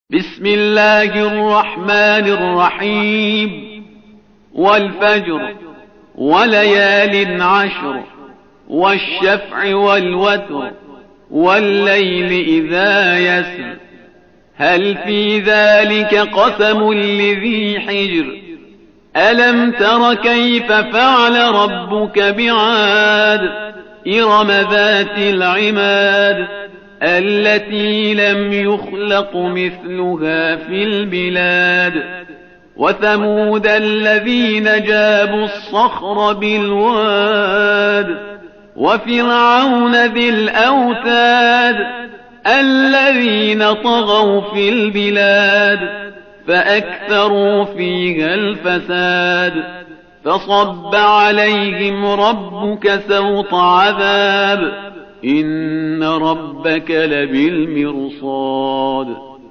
بسم الله الرحمن الرحيم والفجر وليال عشر والشفع والوتر والليل إذا يسر هل في ذلك قسم لذي حجر ألم تر كيف فعل ربك بعاد إرم ذات العماد التي لم يخلق مثلها في البلاد وثمود الذين جابوا الصخر بالواد وفرعون ذي الأوتاد الذين طغوا في البلاد فأكثروا فيها الفساد فصب عليهم ربك سوط عذاب إن ربك لبالمرصاد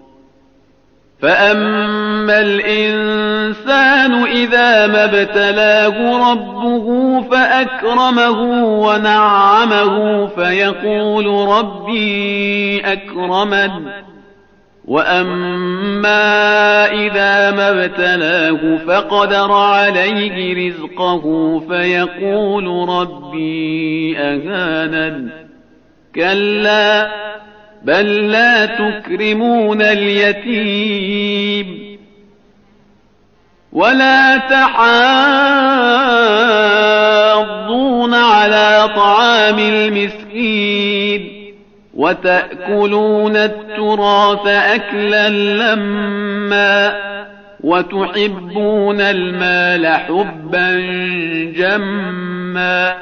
فأما الإنسان إذا ما ابتلاه ربه فأكرمه ونعمه فيقول ربي أكرمن وأما إذا ما ابتلاه فقدر عليه رزقه فيقول ربي أهانن كلا بل لا تكرمون اليتيم ولا تحاضون على طعام المسكين وتأكلون التراث أكلا لما وتحبون المال حبا جما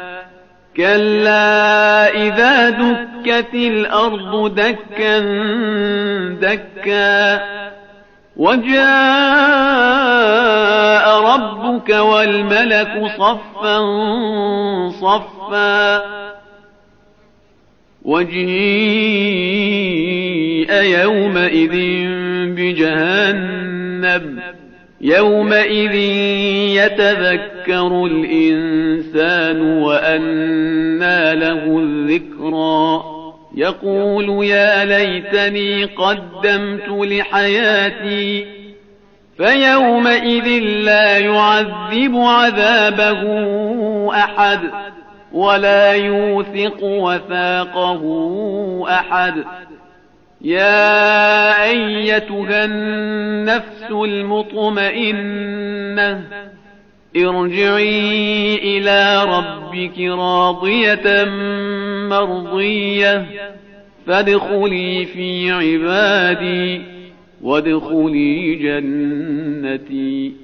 كلا إذا دكت الأرض دكا دكا وجاء ربك والملك صفا صفا وجيء يومئذ بجهنم يومئذ يتذكر الإنسان وأنى له الذكرى يقول يا ليتني قدمت لحياتي فيومئذ لا يعذب عذابه أحد ولا يوثق وثاقه أحد يا أيتها النفس المطمئنة ارجعي إلى ربك راضية مرضية فادخلي في عبادي وادخلي جنتي